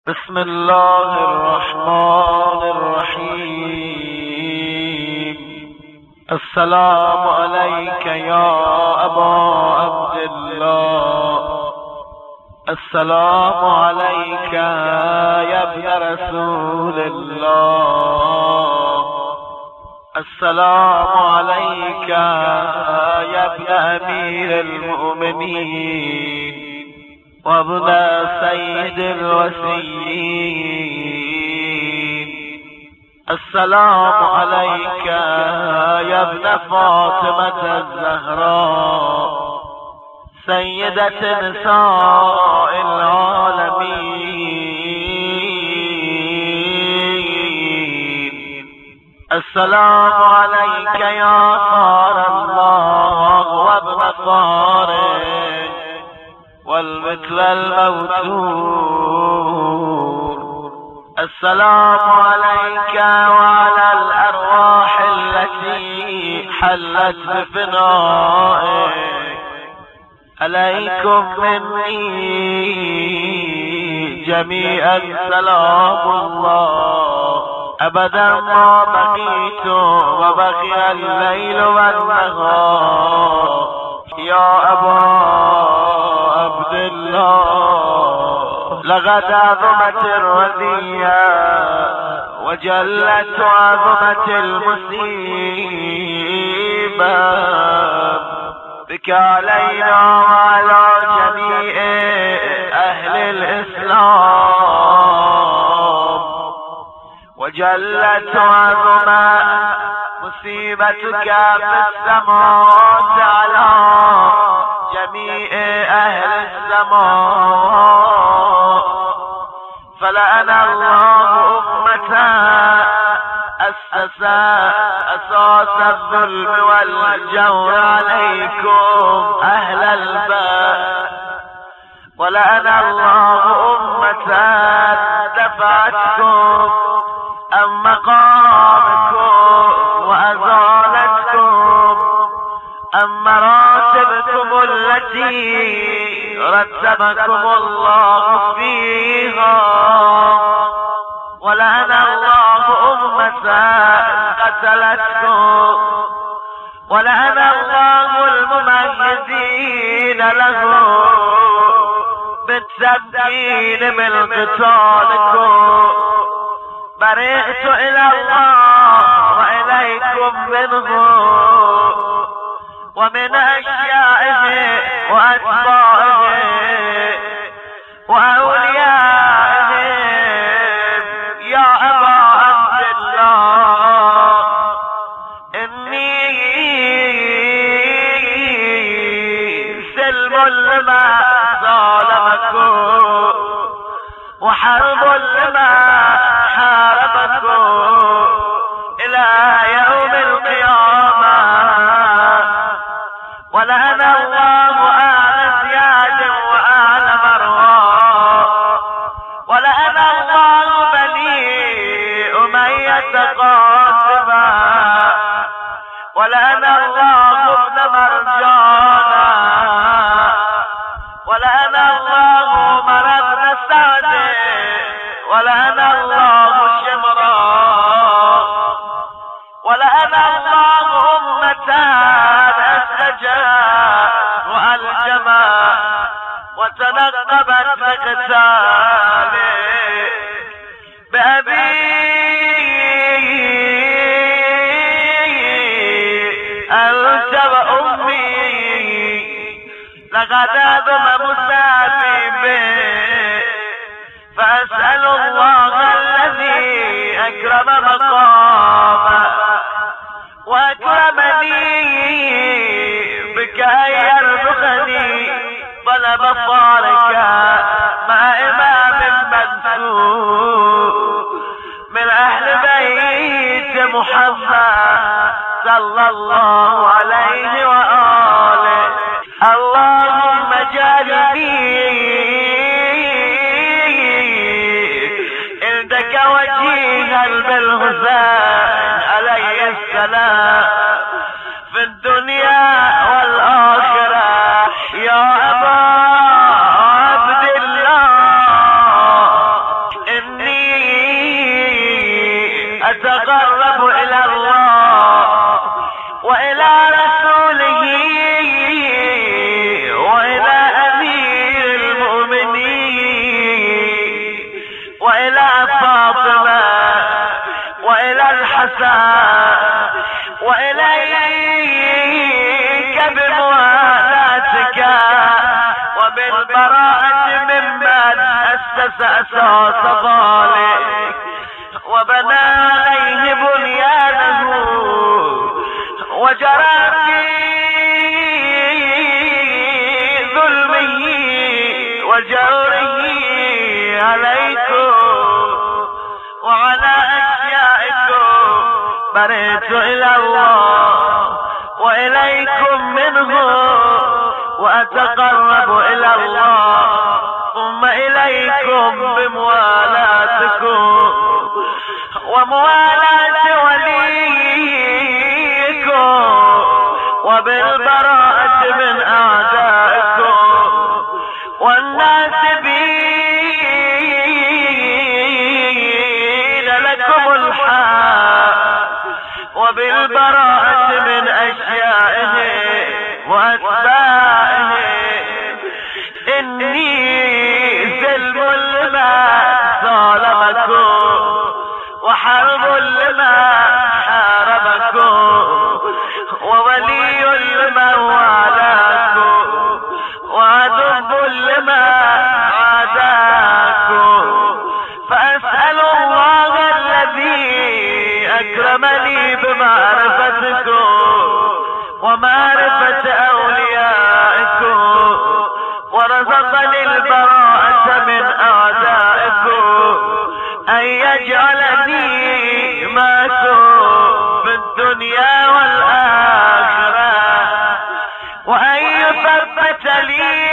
بسم الله الرحمن الرحیم. السلام علیک یا ابا عبدالله. السلام علیک یا ابن رسول الله. السلام علیک یا ابن امیر المؤمنین وابن سید الوسیین. السلام علیک یا ابن فاطمة الزهراء سیدة نساء العالمین. السلام علیک یا خار الله وابن خاره والمثل الموتور. السلام عليك وعلى الأرواح التي حلت بفنائك. عليكم مني جميعا سلام الله أبدا ما بقيت وبقي الليل والنهار. يا أبا عبد الله لقد عظمت الرذية وجلت عظمت المصيبة بك علينا وعلى جميع أهل الإسلام. وجلت عظمت مصيبتك في السماوات على جميع أهل السماء. فلأن الله أمة أسس أساس الظلم والجور عليكم أهل البيت. ولأن الله أمة دفعتكم عن مقامكم وأزالتكم عن مراتبكم التي رتبكم الله فيها. ولأن الله أمة قتلتكم. ولأن الله المميزين له بالتبديل من قتالكم. برئت إلى الله وإليكم منه ومن أشيائه وأتباعه وأوليائه. يا أبا عبد الله إني سلم لما ظالمكم وحرب لما حاربكم إلى يوم القيامة. ولأن الله آل زياد وآل مروان. ولأن الله بني أمية قاسما. ولأن الله ابن مرجانا. ولأن الله عمر بن سعد. ولأن الله شمرا. ولأن الله أمتان أسجا وألجما وتنقبت بقتاله. بأبي أنت وأمي لقد أذم مسافي به. فأسأل الله الذي أكرم مقامه وأكرمني بك أن يرزقني طلب صالك مع إمام منصور من أهل بيت محمد صلى الله عليه وآله. اللهم اجعلني عندك وجيها بالحسين عليه السلام في الدنيا والآخرة. يا أبا عبد الله وأتقرب إلى الله وإلى رسوله وإلى أمير المؤمنين وإلى فاطمة وإلى الحسن وإليك بموالاتك وبالبراءة ممن أسس أساس ذلك وبنى عليه بنيانه وجرى في ظلمه وجوره عليكم وعلى أشيائكم برئت إلى الله وإليكم منه وأتقرب إلى الله ثم إليكم بموالاتكم وموالاة وليكم وبالبراءة من أعدائكم والناسبين لكم الحق وبالبراءة من أشيائهم وأتباعهم. إني سلم لما ظالمكم وحرب لما حاربكم وولي لما والاكم وعدو لما عاداكم. فأسأل الله الذي أكرمني بمعرفتكم ومعرفة أوليائكم ورزقني البراءة من أعدائكم أن يجعلني معكم في الدنيا والآخرة وأن يثبت لي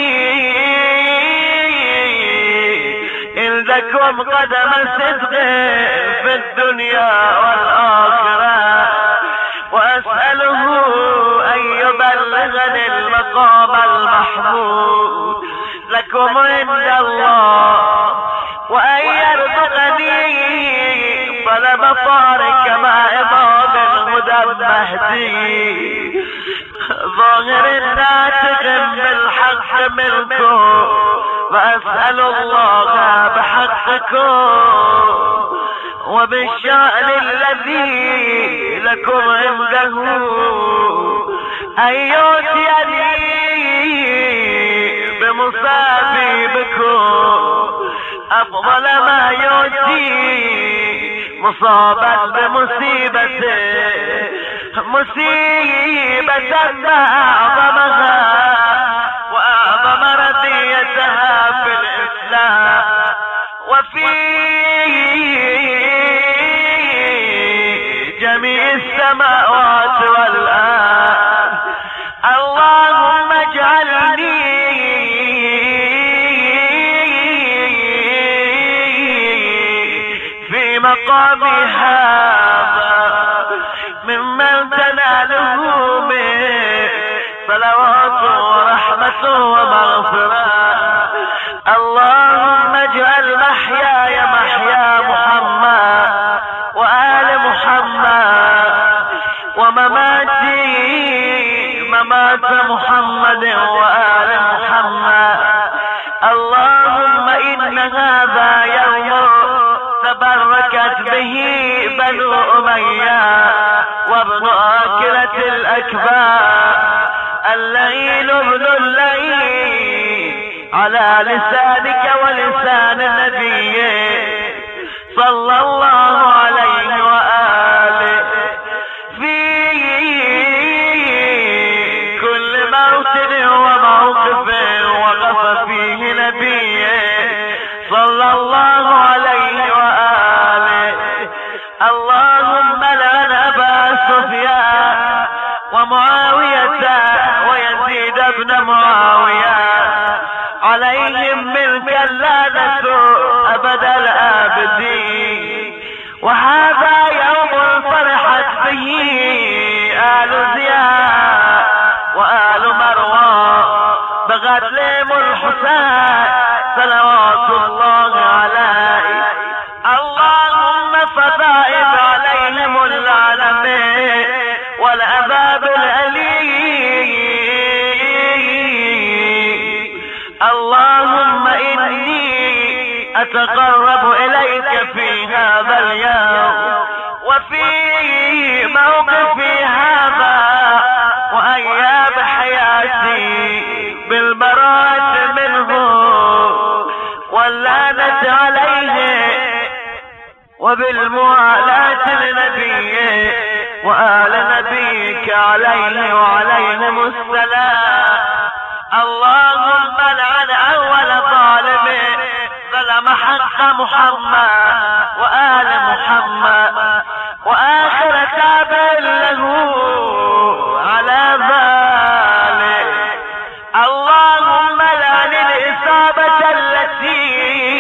عندكم قدم صدق في الدنيا والآخرة وأسأله أن يبلغني المقام المحمود لكم عند الله وأن يرزقني طلب طارق مع إمام الهدى المهدي ظاهر ناطق بالحق منكم. فأسأل الله بحقكم وبالشأن الذي لكم عنده أن يؤتيني بمصابي بكم أفضل ما يؤتي مصابا بمصيبته مصيبة ما أعظمها وأعظم رضيتها في الإسلام وفي جميع السماوات والأرض. اللهم اجعلني في مقامي هذا ممن تناله به صلوات ورحمة ومغفرة. اللهم اجعل محياي محيا محمد وآل محمد ومماتي ممات محمد وآل محمد. اللهم إن هذا يوم تبركت به بنو أمية وابن آكلة الأكبار اللعين ابن اللعين على لسانك ولسان النبي صلى الله عليه وآله في كل موطن وموقف وقف فيه نبي صلى الله عليه وآله. اللهم لعن أبا سفيان ومعاوية ويزيد بن معاوية عليهم منك اللعنة أبد الآبدين. وهذا يوم فرحت به آل زياد وآل مروان بغتلهم الحسين صلوات الله عليه. اللهم فضائب أتقرب إليك في هذا اليوم وفي موقفي هذا وأيام حياتي بالبراءة منه واللعنة عليه وبالموالاة لنبيه وآل نبيك عليه وعليهم السلام. اللهم لعن أول ظالم ظلم حق محمد وآل محمد وآخر تابع له على ذلك. اللهم لعن الإصابة التي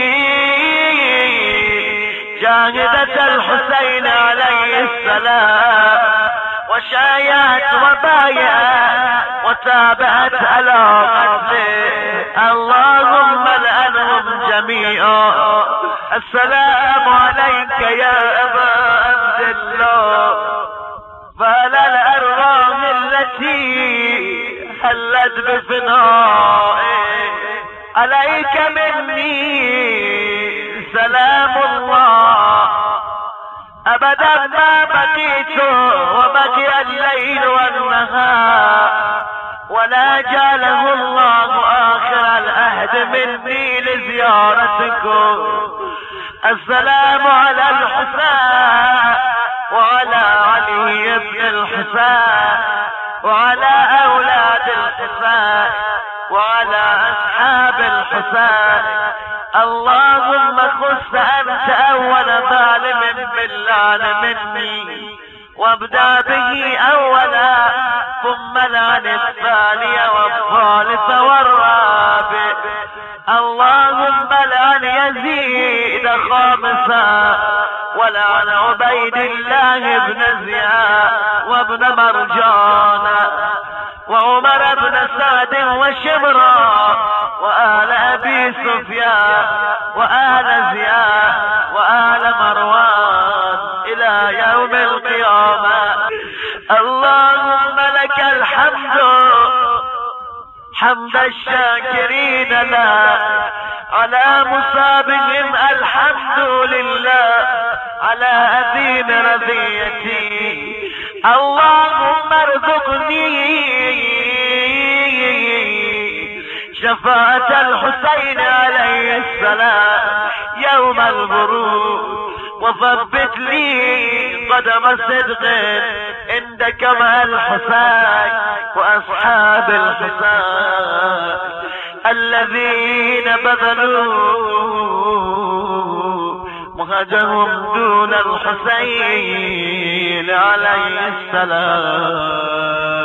جاهدت الحسين عليه السلام وشايعت وبايعت وتابعت على قتله. اللهم لعنهم جميعا. السلام عليك يا أبا عبد الله. فلا الأرواح التي حلت بفنائك عليك مني سلام الله. أبدا ما بقيت وبقي الليل والنهار ولا جعله الله آخر العهد مني لزيارتكم. السلام على الحسين وعلى علي بن الحسين وعلى أولاد الحسين وعلى أصحاب الحسين. اللهم خص أنت أول ظالم باللعن مني وابدأ به أولا ثم لعن الثاني والثالث والرابع. اللهم لعن يزيد خامسا ولعن عبيد الله بن زياد وابن مرجان وعمر بن سعد وشمرا وآل أبي سفيان وآل زياد وآل مروان إلى يوم القيامة. اللهم لك الحمد حمد الشاكرين لك على مصابهم. الحمد لله على أذين رضيتي. اللهم ارزقني شفاعة الحسين عليه السلام يوم البروج وثبت لي قدم صدق عندك مع الحسين وأصحاب الحسين الذين بذلوا مهجهم دون الحسين عليه السلام.